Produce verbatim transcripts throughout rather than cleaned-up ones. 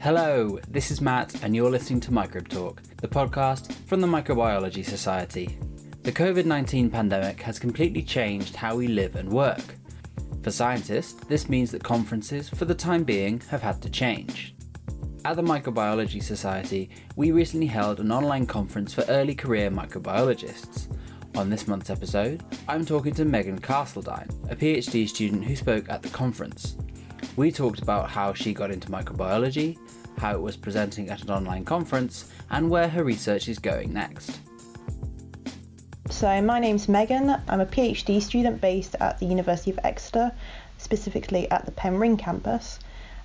Hello, this is Matt and you're listening to Microbe Talk, the podcast from the Microbiology Society. The covid nineteen pandemic has completely changed how we live and work. For scientists, this means that conferences, for the time being, have had to change. At the Microbiology Society, we recently held an online conference for early career microbiologists. On this month's episode, I'm talking to Megan Castledine, a PhD student who spoke at the conference. We talked about how she got into microbiology, how it was presenting at an online conference, and where her research is going next. So my name's Megan. I'm a PhD student based at the University of Exeter, specifically at the Penryn campus.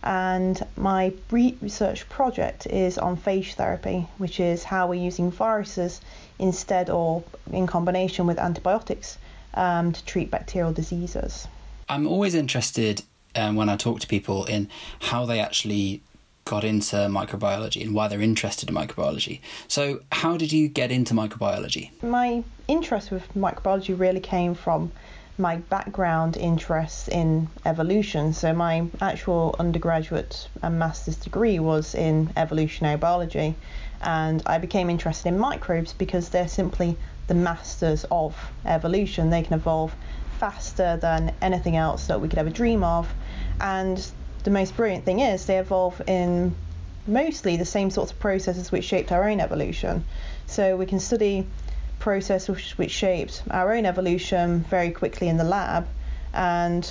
And my research project is on phage therapy, which is how we're using viruses instead or in combination with antibiotics um, to treat bacterial diseases. I'm always interested um, when I talk to people in how they actually got into microbiology and why they're interested in microbiology. So how did you get into microbiology? My interest with microbiology really came from my background interests in evolution. So my actual undergraduate and master's degree was in evolutionary biology, and I became interested in microbes because they're simply the masters of evolution. They can evolve faster than anything else that we could ever dream of, and the most brilliant thing is they evolve in mostly the same sorts of processes which shaped our own evolution. So we can study process which, which shaped our own evolution very quickly in the lab, and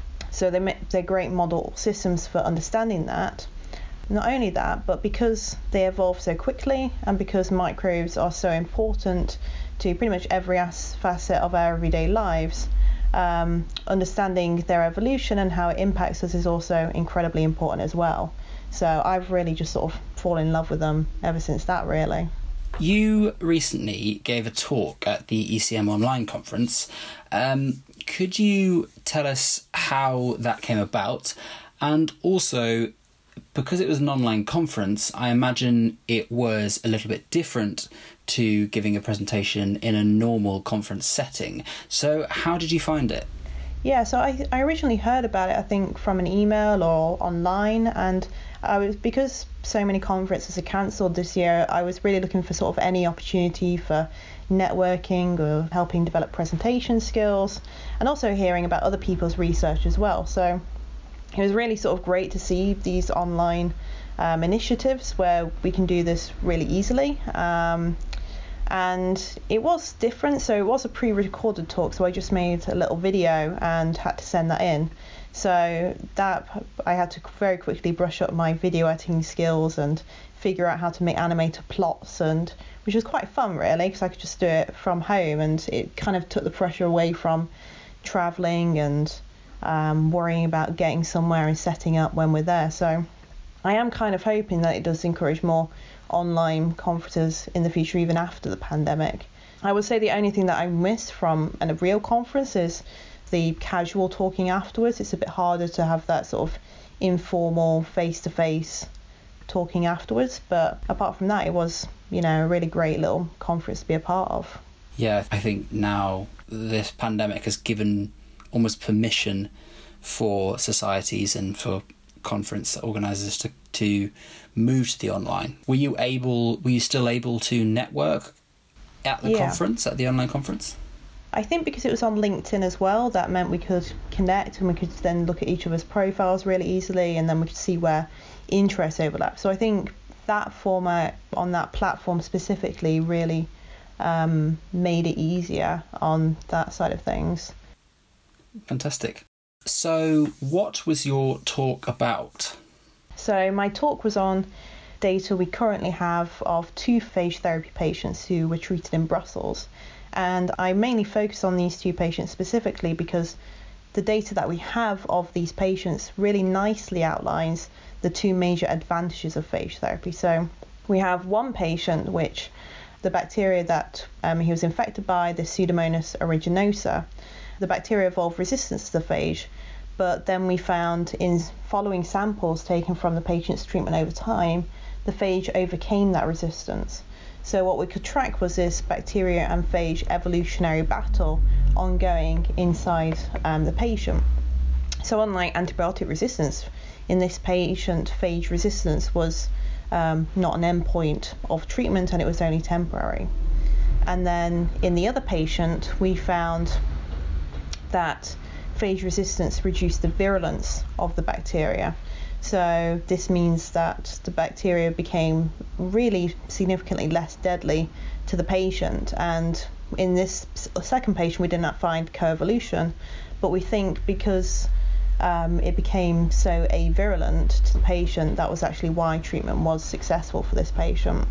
so they they're great model systems for understanding that. Not only that, but because they evolve so quickly and because microbes are so important to pretty much every facet of our everyday lives, um, understanding their evolution and how it impacts us is also incredibly important as well. So I've really just sort of fallen in love with them ever since that, really. You recently gave a talk at the E C M Online conference. Um, could you tell us how that came about? And also, because it was an online conference, I imagine it was a little bit different to giving a presentation in a normal conference setting. So how did you find it? Yeah, so I, I originally heard about it, I think, from an email or online, and I was because so many conferences are cancelled this year, I was really looking for sort of any opportunity for networking or helping develop presentation skills, and also hearing about other people's research as well. So it was really sort of great to see these online um, initiatives where we can do this really easily. Um, and it was different, so it was a pre-recorded talk, so I just made a little video and had to send that in. So that I had to very quickly brush up my video editing skills and figure out how to make animated plots, and which was quite fun really, because I could just do it from home, and it kind of took the pressure away from traveling and um, worrying about getting somewhere and setting up when we're there. So I am kind of hoping that it does encourage more online conferences in the future, even after the pandemic. I would say the only thing that I miss from a real conference is the casual talking afterwards. It's a bit harder to have that sort of informal face-to-face talking afterwards, but apart from that, it was, you know, a really great little conference to be a part of. Yeah, I think now this pandemic has given almost permission for societies and for conference organisers to to move to the online. Were you able? Were you still able to network at the yeah. conference, at the online conference? I think because it was on LinkedIn as well, that meant we could connect and we could then look at each other's profiles really easily, and then we could see where interests overlap. So I think that format on that platform specifically really um, made it easier on that side of things. Fantastic. So what was your talk about? So my talk was on data we currently have of two phage therapy patients who were treated in Brussels. And I mainly focus on these two patients specifically because the data that we have of these patients really nicely outlines the two major advantages of phage therapy. So we have one patient which the bacteria that um, he was infected by, the Pseudomonas aeruginosa, the bacteria evolved resistance to the phage, but then we found in following samples taken from the patient's treatment over time, the phage overcame that resistance. So what we could track was this bacteria and phage evolutionary battle ongoing inside um, the patient. So unlike antibiotic resistance, in this patient, phage resistance was um, not an endpoint of treatment, and it was only temporary. And then in the other patient, we found that phage resistance reduced the virulence of the bacteria. So this means that the bacteria became really significantly less deadly to the patient. And in this second patient, we did not find coevolution, but we think because um, it became so avirulent to the patient, that was actually why treatment was successful for this patient.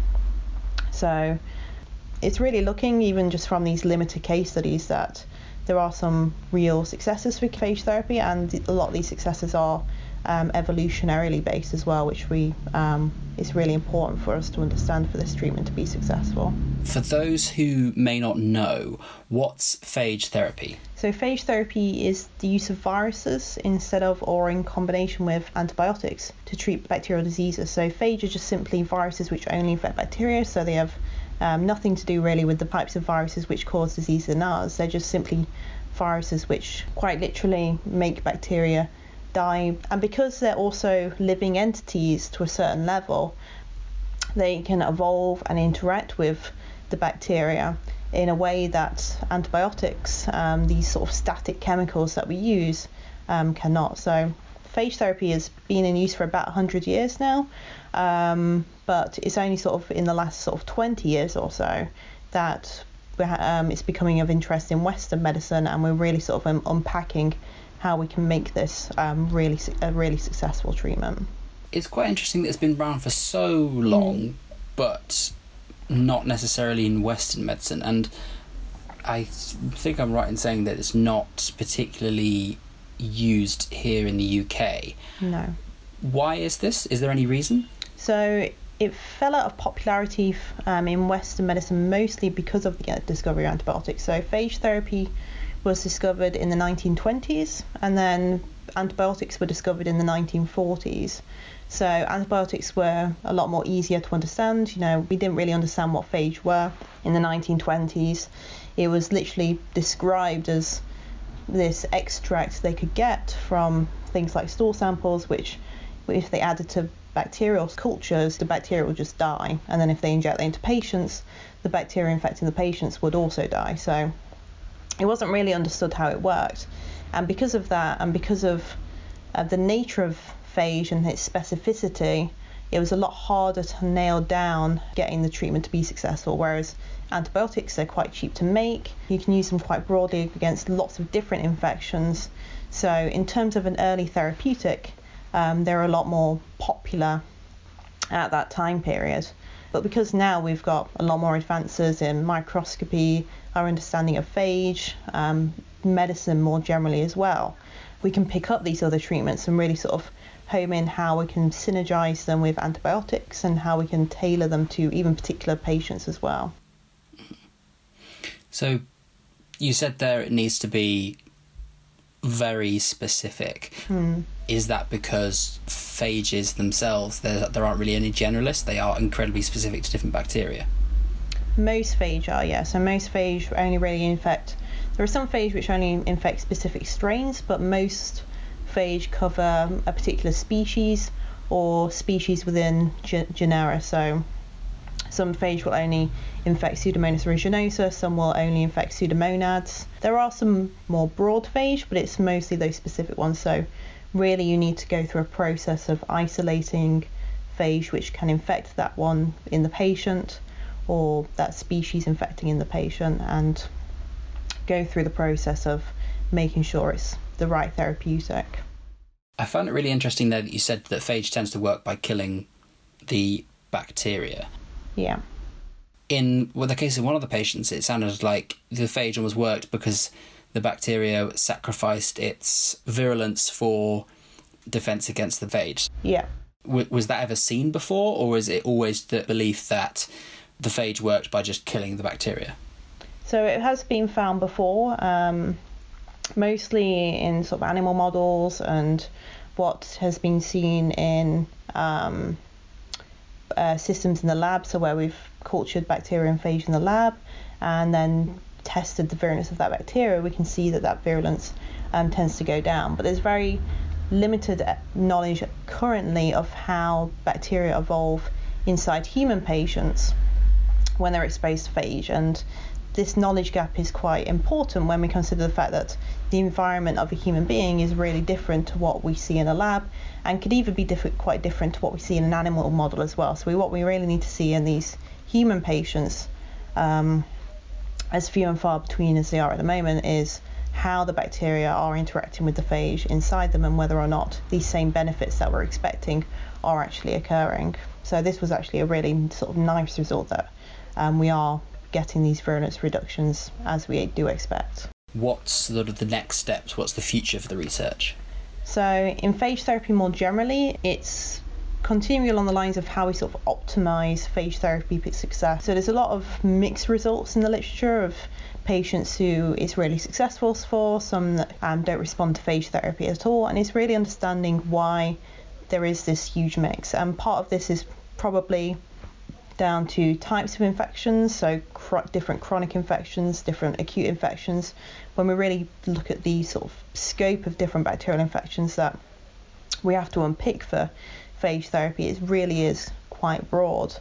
So it's really looking, even just from these limited case studies, that there are some real successes with phage therapy, and a lot of these successes are um, evolutionarily based as well, which we um, is really important for us to understand for this treatment to be successful. For those who may not know, what's phage therapy? So phage therapy is the use of viruses instead of or in combination with antibiotics to treat bacterial diseases. So phage are just simply viruses which only infect bacteria, so they have um, nothing to do really with the types of viruses which cause disease in ours. They're just simply viruses which quite literally make bacteria die. And because they're also living entities to a certain level, they can evolve and interact with the bacteria in a way that antibiotics, um, these sort of static chemicals that we use, um, cannot. So phage therapy has been in use for about one hundred years now, um, but it's only sort of in the last sort of twenty years or so that we're, um, it's becoming of interest in Western medicine, and we're really sort of um, unpacking how we can make this um, really a really successful treatment. It's quite interesting that it's been around for so long, mm. but not necessarily in Western medicine, and I think I'm right in saying that it's not particularly used here in the U K. No. Why is this? Is there any reason? So it fell out of popularity um, in Western medicine mostly because of the discovery of antibiotics. So phage therapy was discovered in the nineteen twenties, and then antibiotics were discovered in the nineteen forties. So antibiotics were a lot more easier to understand. You know, we didn't really understand what phage were in the nineteen twenties. It was literally described as this extract they could get from things like stool samples, which if they added to bacterial cultures, the bacteria would just die. And then if they inject it into patients, the bacteria infecting the patients would also die. So it wasn't really understood how it worked. And because of that, and because of uh, the nature of phage and its specificity, it was a lot harder to nail down getting the treatment to be successful, whereas antibiotics, they're quite cheap to make. You can use them quite broadly against lots of different infections. So in terms of an early therapeutic, um, they're a lot more popular at that time period. But because now we've got a lot more advances in microscopy, our understanding of phage, um, medicine more generally as well, we can pick up these other treatments and really sort of home in how we can synergize them with antibiotics and how we can tailor them to even particular patients as well. So you said there it needs to be very specific. Mm. Is that because phages themselves, there, there aren't really any generalists? They are incredibly specific to different bacteria? Most phage are, yeah. So most phage only really infect, there are some phage which only infect specific strains, but most phage cover a particular species or species within ge- genera. So some phage will only infect Pseudomonas aeruginosa, some will only infect Pseudomonads. There are some more broad phage, but it's mostly those specific ones. So really you need to go through a process of isolating phage which can infect that one in the patient or that species infecting in the patient, and go through the process of making sure it's the right therapeutic. I found it really interesting there that you said that phage tends to work by killing the bacteria. Yeah. In well, the case of one of the patients, it sounded like the phage almost worked because the bacteria sacrificed its virulence for defense against the phage. Yeah. W- was that ever seen before, or is it always the belief that the phage worked by just killing the bacteria? So it has been found before, um, mostly in sort of animal models, and what has been seen in um, uh, systems in the lab, so where we've cultured bacteria and phage in the lab and then tested the virulence of that bacteria, we can see that that virulence um, tends to go down. But there's very limited knowledge currently of how bacteria evolve inside human patients when they're exposed to phage, and this knowledge gap is quite important when we consider the fact that the environment of a human being is really different to what we see in a lab, and could even be different, quite different to what we see in an animal model as well. So we, what we really need to see in these human patients, um, as few and far between as they are at the moment, is how the bacteria are interacting with the phage inside them and whether or not these same benefits that we're expecting are actually occurring. So this was actually a really sort of nice result that um, we are getting these virulence reductions as we do expect. What's sort of the next steps? What's the future for the research? So in phage therapy more generally, it's continuing along the lines of how we sort of optimize phage therapeutic success. So there's a lot of mixed results in the literature of patients who it's really successful for, some that um, don't respond to phage therapy at all, and it's really understanding why there is this huge mix. And part of this is probably down to types of infections, so cr- different chronic infections, different acute infections. When we really look at the sort of scope of different bacterial infections that we have to unpick for phage therapy, it really is quite broad.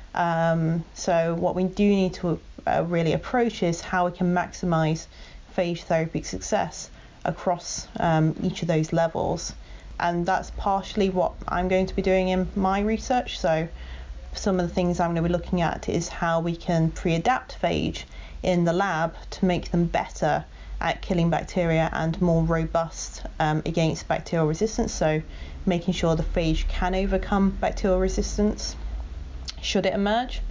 Um, so what we do need to uh, really approach is how we can maximize phage therapeutic success across um, each of those levels. And that's partially what I'm going to be doing in my research. So some of the things I'm going to be looking at is how we can pre-adapt phage in the lab to make them better at killing bacteria and more robust um, against bacterial resistance. So making sure the phage can overcome bacterial resistance should it emerge,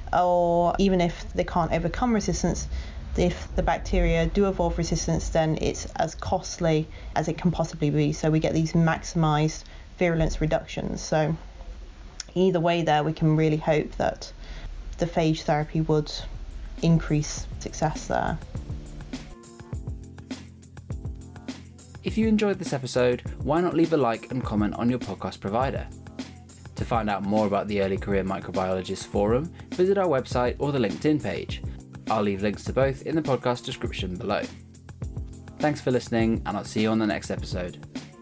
or even if they can't overcome resistance, if the bacteria do evolve resistance, then it's as costly as it can possibly be. So we get these maximized virulence reductions. So either way there, we can really hope that the phage therapy would increase success there. If you enjoyed this episode, why not leave a like and comment on your podcast provider? To find out more about the Early Career Microbiologists Forum, visit our website or the LinkedIn page. I'll leave links to both in the podcast description below. Thanks for listening, and I'll see you on the next episode.